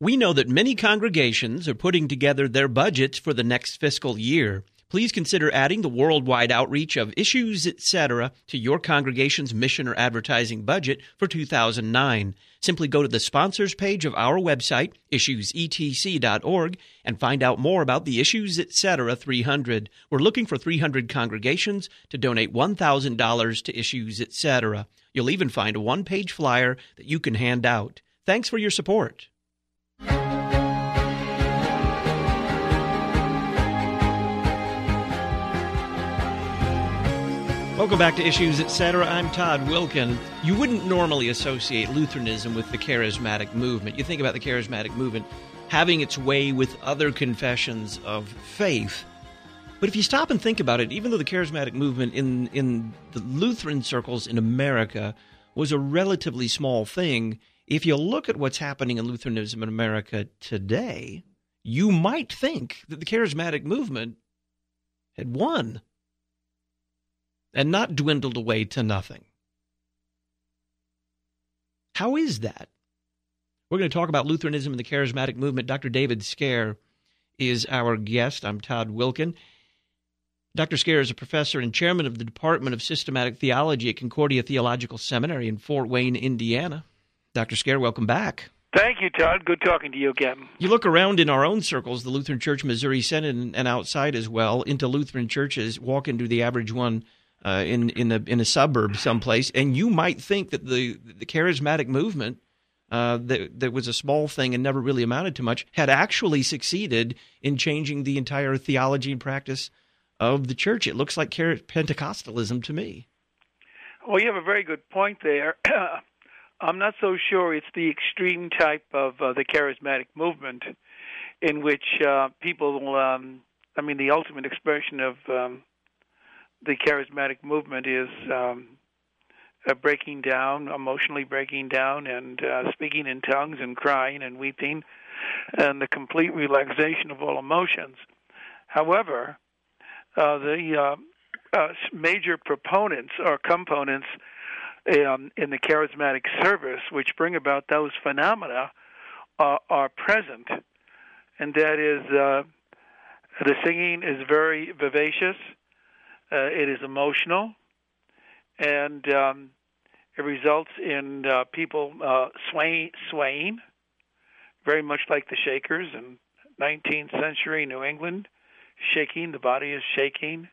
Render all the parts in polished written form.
We know that many congregations are putting together their budgets for the next fiscal year. Please consider adding the worldwide outreach of Issues Etc. to your congregation's mission or advertising budget for 2009. Simply go to the sponsors page of our website, issuesetc.org, and find out more about the Issues Etc. 300. We're looking for 300 congregations to donate $1,000 to Issues Etc. You'll even find a one-page flyer that you can hand out. Thanks for your support. Welcome back to Issues Etc. I'm Todd Wilkin. You wouldn't normally associate Lutheranism with the charismatic movement. You think about the charismatic movement having its way with other confessions of faith. But if you stop and think about it, even though the charismatic movement in the Lutheran circles in America was a relatively small thing, if you look at what's happening in Lutheranism in America today, you might think that the charismatic movement had won and not dwindled away to nothing. How is that? We're going to talk about Lutheranism and the charismatic movement. Dr. David Scaer is our guest. I'm Todd Wilkin. Dr. Scaer is a professor and chairman of the Department of Systematic Theology at Concordia Theological Seminary in Fort Wayne, Indiana. Dr. Scaer, welcome back. Thank you, Todd. Good talking to you again. You look around in our own circles, the Lutheran Church Missouri Synod and outside as well, into Lutheran churches, walk into the average one in a suburb someplace, and you might think that the charismatic movement that was a small thing and never really amounted to much had actually succeeded in changing the entire theology and practice of the church. It looks like Pentecostalism to me. Well, you have a very good point there. I'm not so sure it's the extreme type of the charismatic movement in which people, the ultimate expression of the charismatic movement is breaking down, emotionally breaking down, and speaking in tongues and crying and weeping, and the complete relaxation of all emotions. However, the major proponents or components in the charismatic service which bring about those phenomena are present, and that is the singing is very vivacious. It is emotional, and it results in people swaying, very much like the Shakers in 19th century New England, shaking. The body is shaking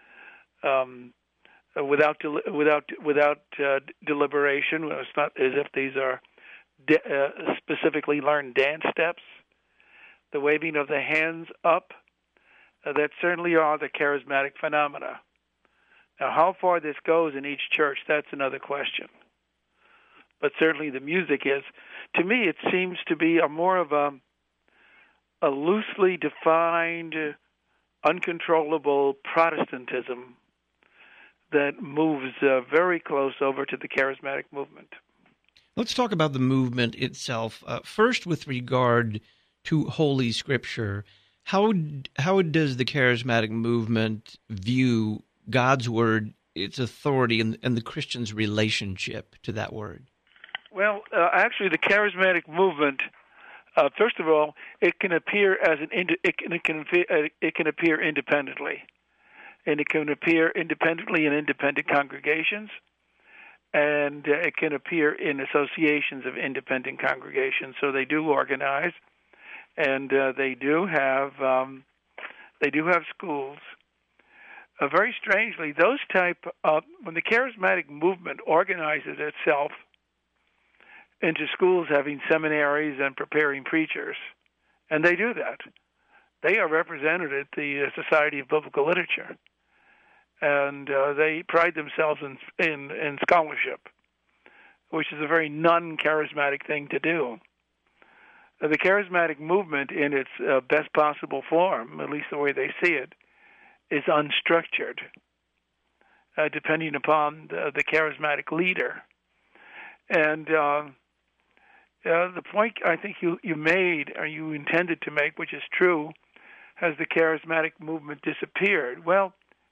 without deliberation. It's not as if these are specifically learned dance steps. The waving of the hands up, that certainly are the charismatic phenomena. Now, how far this goes in each church, that's another question. But certainly the music is. To me, it seems to be more of a loosely defined, uncontrollable Protestantism that moves very close over to the charismatic movement. Let's talk about the movement itself. First, with regard to Holy Scripture, how does the charismatic movement view God's Word, its authority, and the Christian's relationship to that Word? Well, actually, the charismatic movement, first of all, it can appear as it can appear independently, and it can appear independently in independent congregations, and it can appear in associations of independent congregations. So they do organize, and they do have schools. Very strangely, those when the charismatic movement organizes itself into schools having seminaries and preparing preachers, and they do that. They are represented at the Society of Biblical Literature, and they pride themselves in scholarship, which is a very non-charismatic thing to do. The charismatic movement in its best possible form, at least the way they see it, is unstructured, depending upon the charismatic leader. And the point I think you made, or you intended to make, which is true, has the charismatic movement disappeared? Well,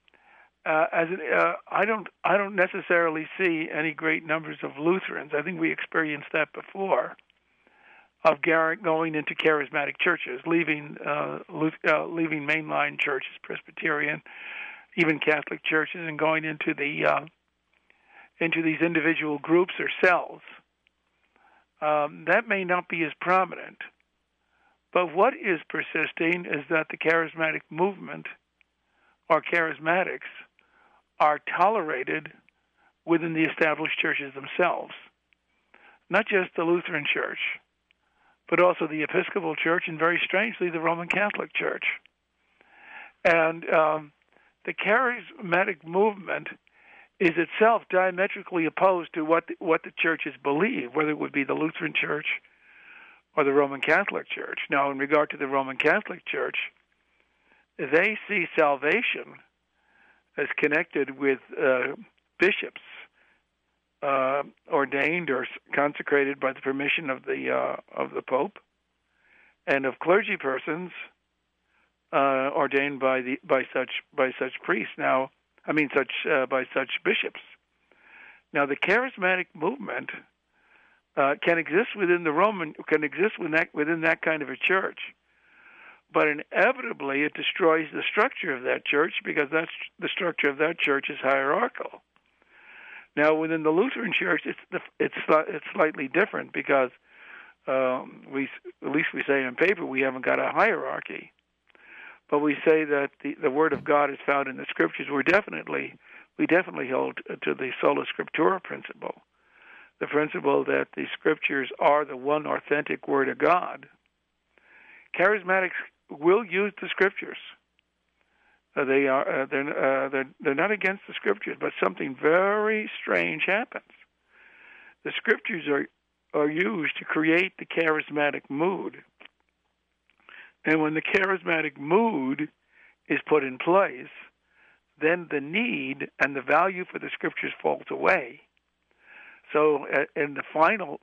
I don't necessarily see any great numbers of Lutherans. I think we experienced that before. of going into charismatic churches, leaving mainline churches, Presbyterian, even Catholic churches, and going into these individual groups or cells. That may not be as prominent, but what is persisting is that the charismatic movement or charismatics are tolerated within the established churches themselves, not just the Lutheran Church, but also the Episcopal Church and, very strangely, the Roman Catholic Church. And the charismatic movement is itself diametrically opposed to what the churches believe, whether it would be the Lutheran Church or the Roman Catholic Church. Now, in regard to the Roman Catholic Church, they see salvation as connected with bishops ordained or consecrated by the permission of the Pope, and of clergy persons ordained by such priests. Now, by such bishops. Now, the charismatic movement can exist within that kind of a church, but inevitably it destroys the structure of that church, because the structure of that church is hierarchical. Now, within the Lutheran Church, it's slightly different, because at least we say on paper we haven't got a hierarchy, but we say that the Word of God is found in the Scriptures. We definitely hold to the sola scriptura principle, the principle that the Scriptures are the one authentic Word of God. Charismatics will use the Scriptures. They're not against the Scriptures, but something very strange happens. The Scriptures are used to create the charismatic mood, and when the charismatic mood is put in place, then the need and the value for the Scriptures falls away. So, in the final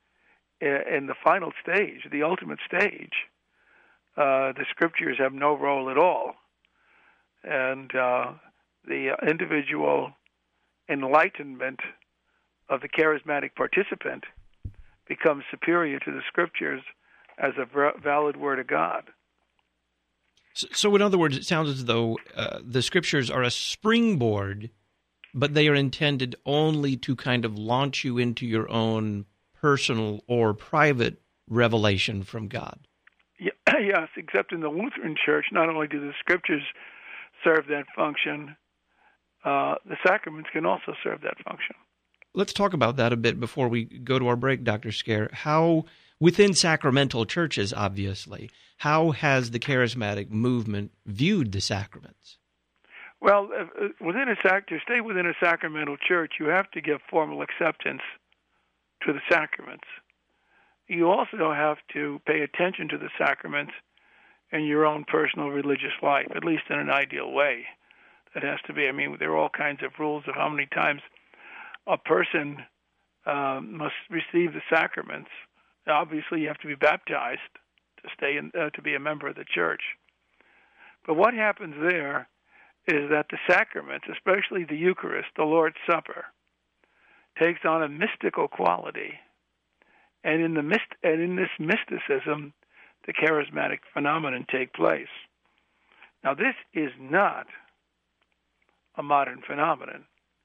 stage, the ultimate stage, the Scriptures have no role at all. And the individual enlightenment of the charismatic participant becomes superior to the Scriptures as a valid Word of God. So in other words, it sounds as though the Scriptures are a springboard, but they are intended only to kind of launch you into your own personal or private revelation from God. Yes, except in the Lutheran Church, not only do the Scriptures serve that function, the sacraments can also serve that function. Let's talk about that a bit before we go to our break, Dr. Scaer. How, within sacramental churches, obviously, how has the charismatic movement viewed the sacraments? Well, to stay within a sacramental church, you have to give formal acceptance to the sacraments. You also have to pay attention to the sacraments in your own personal religious life, at least in an ideal way. That has to be, there are all kinds of rules of how many times a person must receive the sacraments. Obviously, you have to be baptized to be a member of the church. But what happens there is that the sacraments, especially the Eucharist, the Lord's Supper, takes on a mystical quality. And in this mysticism, the charismatic phenomenon take place. Now, this is not a modern phenomenon.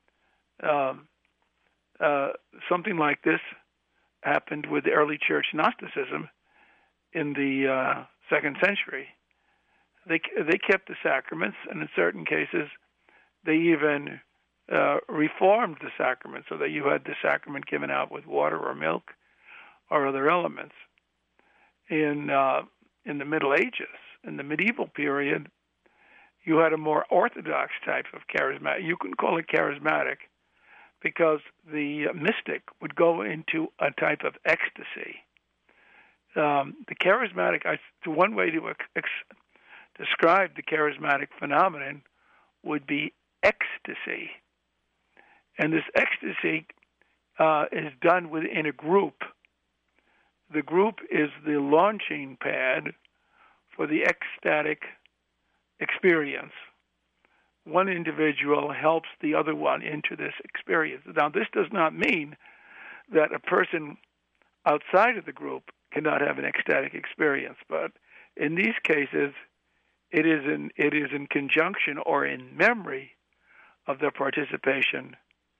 Something like this happened with the early church Gnosticism in the 2nd century. They kept the sacraments, and in certain cases, they even reformed the sacrament so that you had the sacrament given out with water or milk or other elements. In the Middle Ages, in the medieval period, you had a more orthodox type of charismatic. You can call it charismatic because the mystic would go into a type of ecstasy. The charismatic, one way to describe the charismatic phenomenon would be ecstasy. And this ecstasy is done within a group. The group is the launching pad for the ecstatic experience. One individual helps the other one into this experience. Now, this does not mean that a person outside of the group cannot have an ecstatic experience. But in these cases, it is in conjunction or in memory of the participation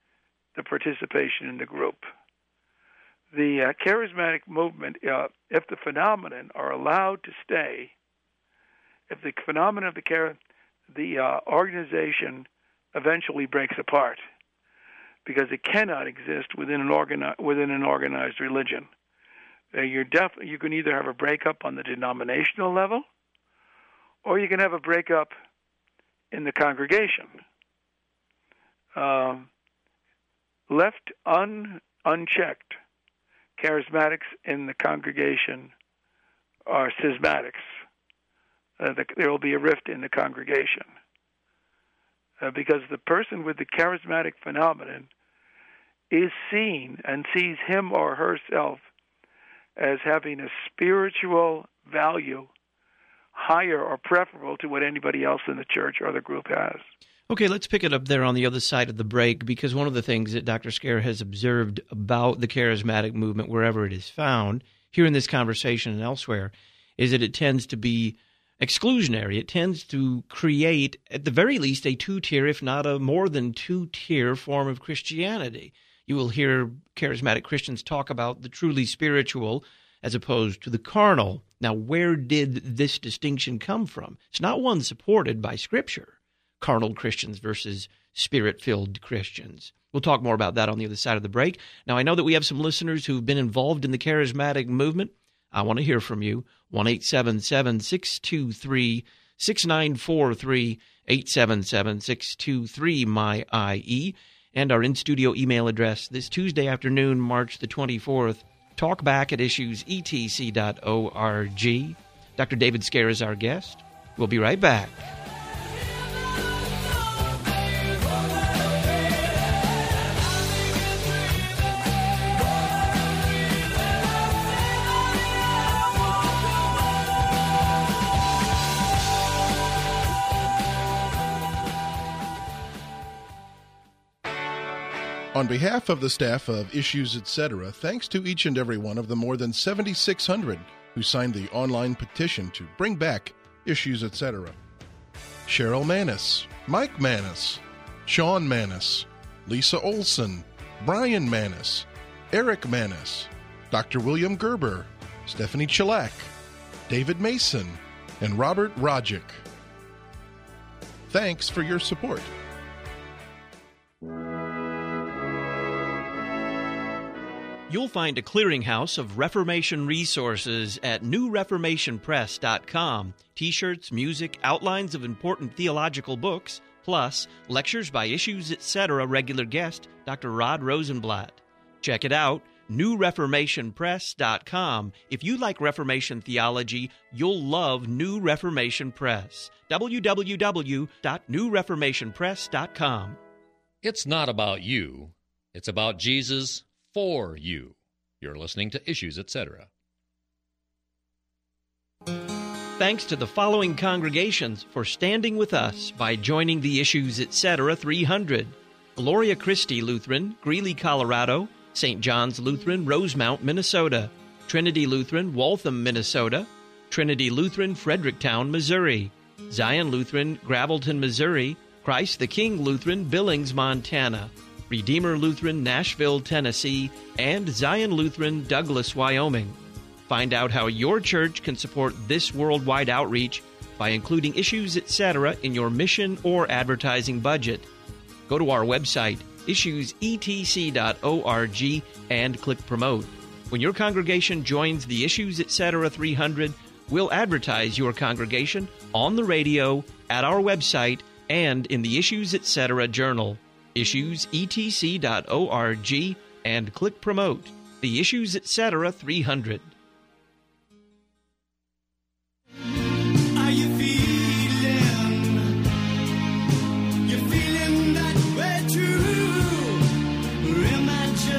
in the group. The charismatic movement, if the phenomenon are allowed to stay, if the phenomenon of the organization eventually breaks apart, because it cannot exist within an organized religion. You can either have a breakup on the denominational level, or you can have a breakup in the congregation. Left unchecked, charismatics in the congregation are schismatics. There will be a rift in the congregation because the person with the charismatic phenomenon is seen and sees him or herself as having a spiritual value higher or preferable to what anybody else in the church or the group has. Okay, let's pick it up there on the other side of the break, because one of the things that Dr. Scare has observed about the charismatic movement, wherever it is found, here in this conversation and elsewhere, is that it tends to be exclusionary. It tends to create, at the very least, a two-tier, if not a more than two-tier form of Christianity. You will hear charismatic Christians talk about the truly spiritual as opposed to the carnal. Now, where did this distinction come from? It's not one supported by Scripture. Carnal Christians versus Spirit-filled Christians. We'll talk more about that on the other side of the break. Now, I know that we have some listeners who've been involved in the charismatic movement. I want to hear from you. 1-877-623-6943, 877-623-MY-IE, and our in-studio email address this Tuesday afternoon, March the 24th, talkback@issuesetc.org. Dr. David Scare is our guest. We'll be right back. On behalf of the staff of Issues Etc., thanks to each and every one of the more than 7,600 who signed the online petition to bring back Issues Etc. Cheryl Manis, Mike Manis, Sean Manis, Lisa Olson, Brian Manis, Eric Manis, Dr. William Gerber, Stephanie Chilak, David Mason, and Robert Rogic. Thanks for your support. You'll find a clearinghouse of Reformation resources at newreformationpress.com. T-shirts, music, outlines of important theological books, plus lectures by Issues Etc. regular guest Dr. Rod Rosenblatt. Check it out, newreformationpress.com. If you like Reformation theology, you'll love New Reformation Press. www.newreformationpress.com. It's not about you. It's about Jesus for you. You're listening to Issues Etc. Thanks to the following congregations for standing with us by joining the Issues Etc. 300. Gloria Christi Lutheran, Greeley, Colorado. St. John's Lutheran, Rosemount, Minnesota. Trinity Lutheran, Waltham, Minnesota. Trinity Lutheran, Fredericktown, Missouri. Zion Lutheran, Gravelton, Missouri. Christ the King Lutheran, Billings, Montana. Redeemer Lutheran, Nashville, Tennessee, and Zion Lutheran, Douglas, Wyoming. Find out how your church can support this worldwide outreach by including Issues Etc. in your mission or advertising budget. Go to our website, issuesetc.org, and click Promote. When your congregation joins the Issues Etc. 300, we'll advertise your congregation on the radio, at our website, and in the Issues Etc. Journal. issuesetc.org, and click Promote. The Issues Etc. 300. Are you feeling? You're feeling that way too? Or am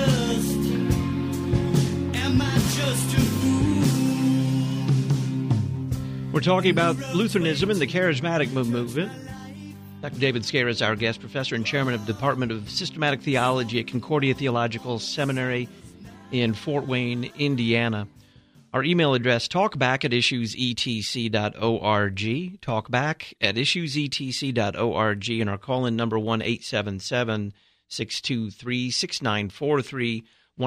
I just a fool? We're talking about Lutheranism and the charismatic movement. Dr. David Scare is our guest, professor and chairman of the Department of Systematic Theology at Concordia Theological Seminary in Fort Wayne, Indiana. Our email address, talkback@issuesetc.org, talkback@issuesetc.org, and our call-in number, 1-877-623-6943,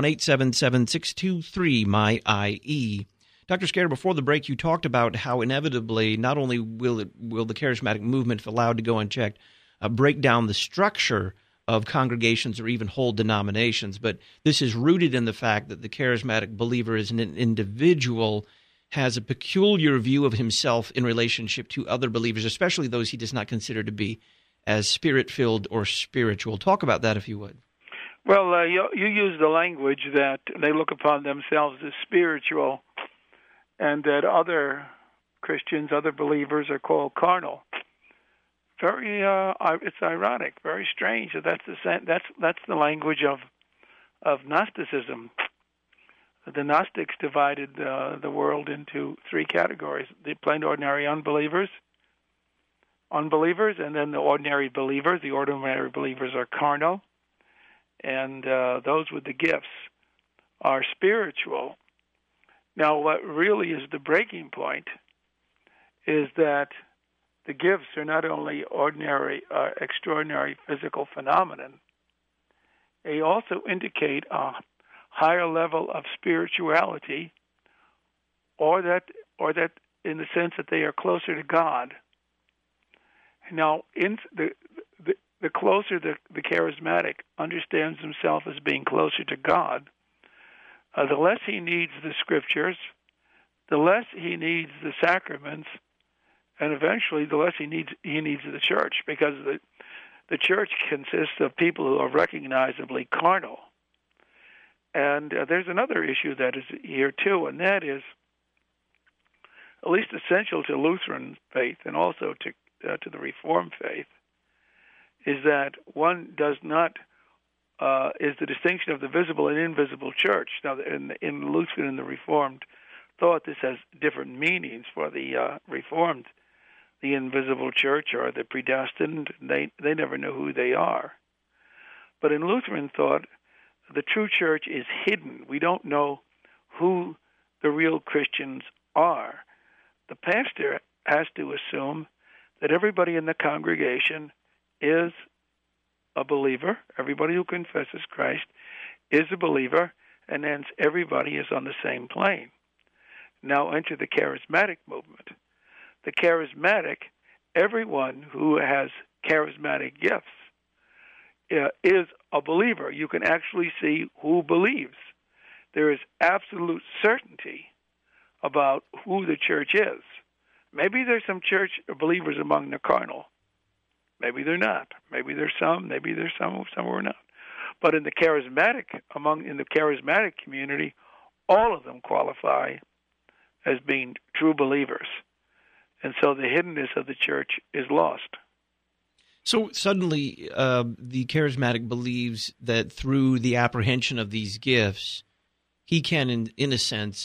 1-877-623-MY-IE. Dr. Scare, before the break, you talked about how inevitably not only will the charismatic movement, if allowed to go unchecked, break down the structure of congregations or even whole denominations, but this is rooted in the fact that the charismatic believer is an individual, has a peculiar view of himself in relationship to other believers, especially those he does not consider to be as spirit-filled or spiritual. Talk about that, if you would. Well, you use the language that they look upon themselves as spiritual, and that other Christians, other believers, are called carnal. Very, it's ironic, very strange. That's the language of Gnosticism. The Gnostics divided the world into three categories: the plain ordinary unbelievers, and then the ordinary believers. The ordinary believers are carnal, and those with the gifts are spiritual. Now, what really is the breaking point is that the gifts are not only ordinary, extraordinary physical phenomenon. They also indicate a higher level of spirituality, or that in the sense that they are closer to God. Now, in the closer the charismatic understands himself as being closer to God, the less he needs the scriptures, the less he needs the sacraments, and eventually the less he needs the church, because the church consists of people who are recognizably carnal. And there's another issue that is here too, and that is at least essential to Lutheran faith and also to the Reformed faith, is that one does not is the distinction of the visible and invisible church. Now, in Lutheran and the Reformed thought, this has different meanings. For the Reformed, the invisible church or the predestined, they never know who they are. But in Lutheran thought, the true church is hidden. We don't know who the real Christians are. The pastor has to assume that everybody in the congregation is a believer. Everybody who confesses Christ is a believer, and hence everybody is on the same plane. Now enter the charismatic movement. The charismatic, everyone who has charismatic gifts is a believer. You can actually see who believes. There is absolute certainty about who the church is. Maybe there's some church believers among the carnal. Maybe they're not. Maybe there's some. Maybe there's some who are not. But in the charismatic community, all of them qualify as being true believers. And so the hiddenness of the church is lost. So suddenly the charismatic believes that through the apprehension of these gifts, he can, in a sense,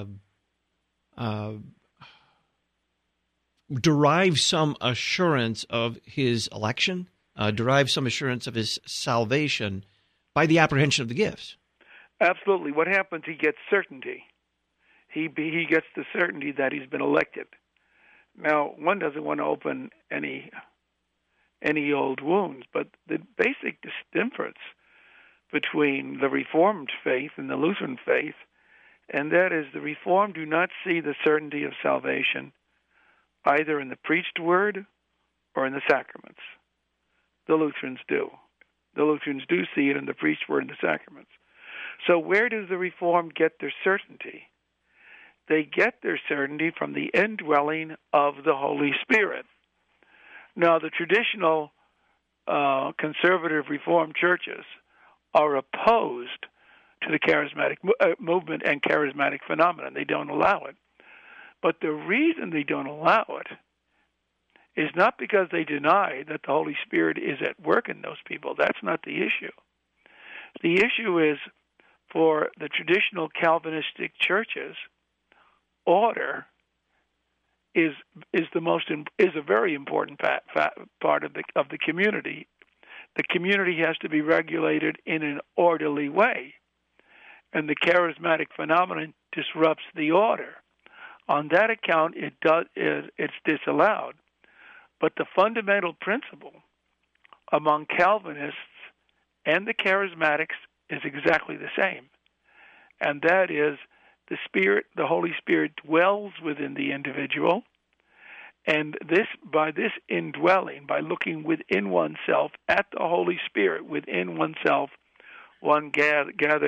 derive some assurance of his election, derive some assurance of his salvation by the apprehension of the gifts. Absolutely. What happens, he gets certainty. He gets the certainty that he's been elected. Now, one doesn't want to open any old wounds, but the basic difference between the Reformed faith and the Lutheran faith, and that is the Reformed do not see the certainty of salvation either in the preached word or in the sacraments. The Lutherans do. The Lutherans do see it in the preached word and the sacraments. So where does the Reformed get their certainty? They get their certainty from the indwelling of the Holy Spirit. Now, the traditional conservative Reformed churches are opposed to the charismatic movement and charismatic phenomenon. They don't allow it. But the reason they don't allow it is not because they deny that the Holy Spirit is at work in those people. That's not the issue. The issue is, for the traditional Calvinistic churches, order is a very important part of the community. The community has to be regulated in an orderly way, and the charismatic phenomenon disrupts the order. On that account, it's disallowed. But the fundamental principle among Calvinists and the Charismatics is exactly the same, and that is the Holy Spirit dwells within the individual, and by this indwelling, by looking within oneself at the Holy Spirit within oneself, one gains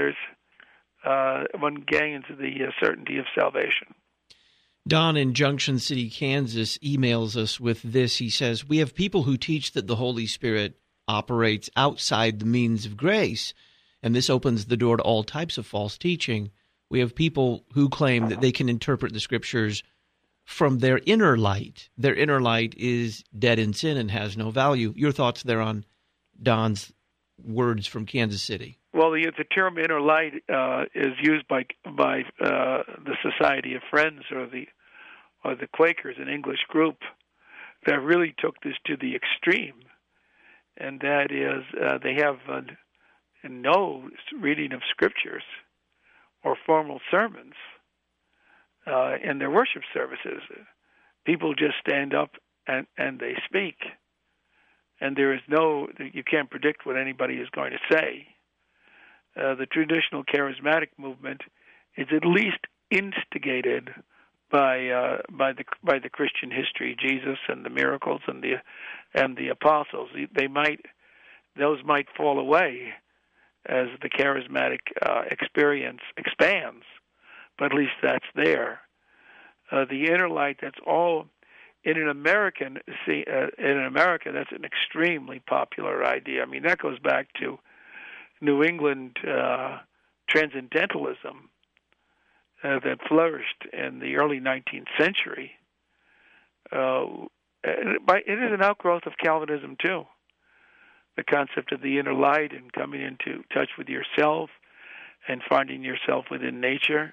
the certainty of salvation. Don in Junction City, Kansas, emails us with this. He says, "We have people who teach that the Holy Spirit operates outside the means of grace, and this opens the door to all types of false teaching. We have people who claim that they can interpret the Scriptures from their inner light. Their inner light is dead in sin and has no value." Your thoughts there on Don's words from Kansas City? Well, the term inner light is used by the Society of Friends or the Quakers, an English group that really took this to the extreme, and that is they have no reading of scriptures or formal sermons in their worship services. People just stand up and they speak, and you can't predict what anybody is going to say. The traditional charismatic movement is at least instigated by the Christian history, Jesus and the miracles and the apostles. Those might fall away as the charismatic experience expands, but at least that's there. The inner light, that's all in America. That's an extremely popular idea. I mean, that goes back to New England transcendentalism that flourished in the early 19th century. It is an outgrowth of Calvinism too. The concept of the inner light and coming into touch with yourself and finding yourself within nature.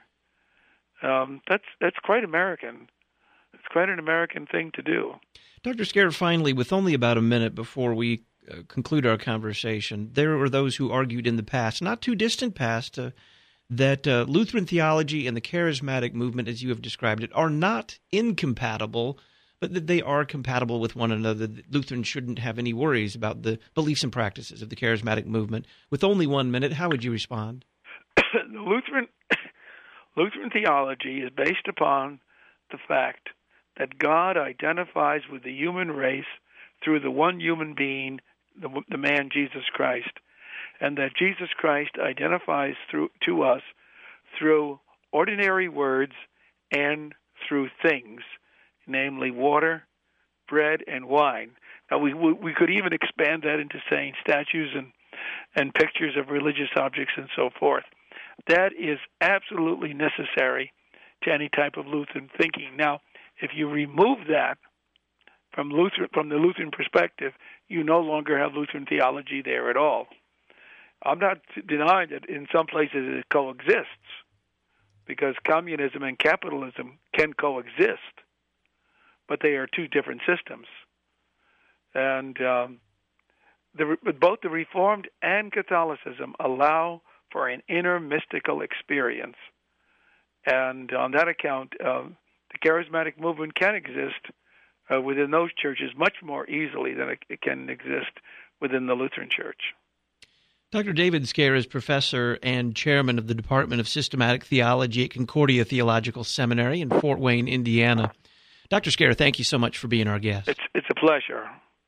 That's quite American. It's quite an American thing to do. Dr. Scare, finally, with only about a minute before we conclude our conversation, there were those who argued in the past, not too distant past, that Lutheran theology and the charismatic movement, as you have described it, are not incompatible, but that they are compatible with one another. Lutherans shouldn't have any worries about the beliefs and practices of the charismatic movement. With only 1 minute, how would you respond? Lutheran theology is based upon the fact that God identifies with the human race through the one human being, the man Jesus Christ, and that Jesus Christ identifies to us through ordinary words and through things, namely water, bread, and wine. Now, we could even expand that into saying statues and pictures of religious objects and so forth. That is absolutely necessary to any type of Lutheran thinking. Now, if you remove that from the Lutheran perspective, you no longer have Lutheran theology there at all. I'm not denying that in some places it coexists, because communism and capitalism can coexist, but they are two different systems. And both the Reformed and Catholicism allow for an inner mystical experience. And on that account, the charismatic movement can exist within those churches much more easily than it can exist within the Lutheran Church. Dr. David Scare is professor and chairman of the Department of Systematic Theology at Concordia Theological Seminary in Fort Wayne, Indiana. Dr. Scare, thank you so much for being our guest. It's a pleasure.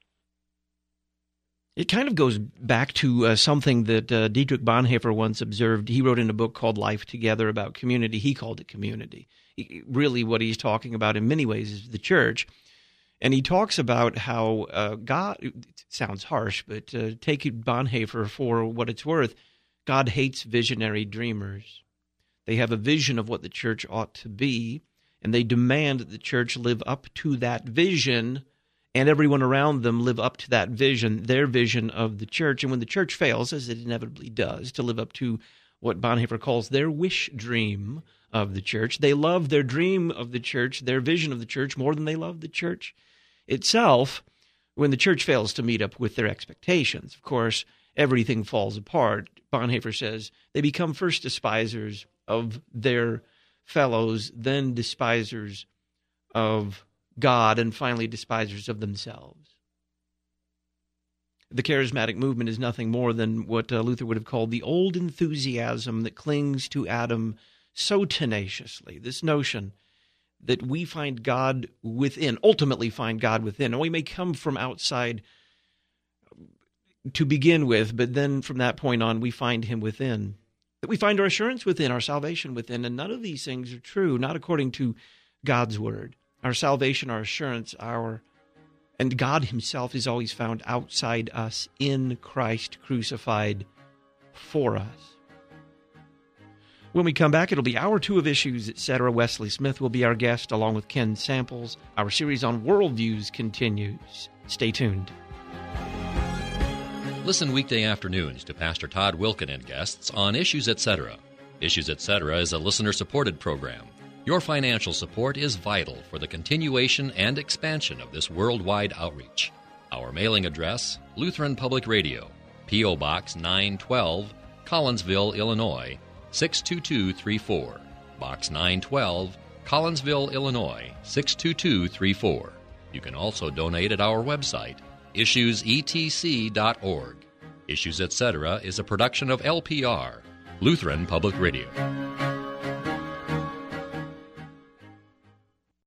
It kind of goes back to something that Dietrich Bonhoeffer once observed. He wrote in a book called Life Together about community. He called it community. Really what he's talking about in many ways is the church. And he talks about how God, it sounds harsh, but take Bonhoeffer for what it's worth, God hates visionary dreamers. They have a vision of what the church ought to be, and they demand that the church live up to that vision, and everyone around them live up to that vision, their vision of the church. And when the church fails, as it inevitably does, to live up to what Bonhoeffer calls their wish dream of the church, they love their dream of the church, their vision of the church, more than they love the church itself. When the church fails to meet up with their expectations, of course, everything falls apart. Bonhoeffer says they become first despisers of their fellows, then despisers of God, and finally despisers of themselves. The charismatic movement is nothing more than what Luther would have called the old enthusiasm that clings to Adam so tenaciously, this notion that we find God within, ultimately find God within. And we may come from outside to begin with, but then from that point on, we find him within. That we find our assurance within, our salvation within. And none of these things are true, not according to God's word. Our salvation, our assurance, and God himself is always found outside us in Christ crucified for us. When we come back, it'll be Hour 2 of Issues, etc. Wesley Smith will be our guest, along with Ken Samples. Our series on worldviews continues. Stay tuned. Listen weekday afternoons to Pastor Todd Wilken and guests on Issues Etc. Issues Etc. is a listener-supported program. Your financial support is vital for the continuation and expansion of this worldwide outreach. Our mailing address, Lutheran Public Radio, P.O. Box 912, Collinsville, Illinois, 62234. Box 912, Collinsville, Illinois, 62234. You can also donate at our website, issuesetc.org. Issues Etc. is a production of LPR, Lutheran Public Radio.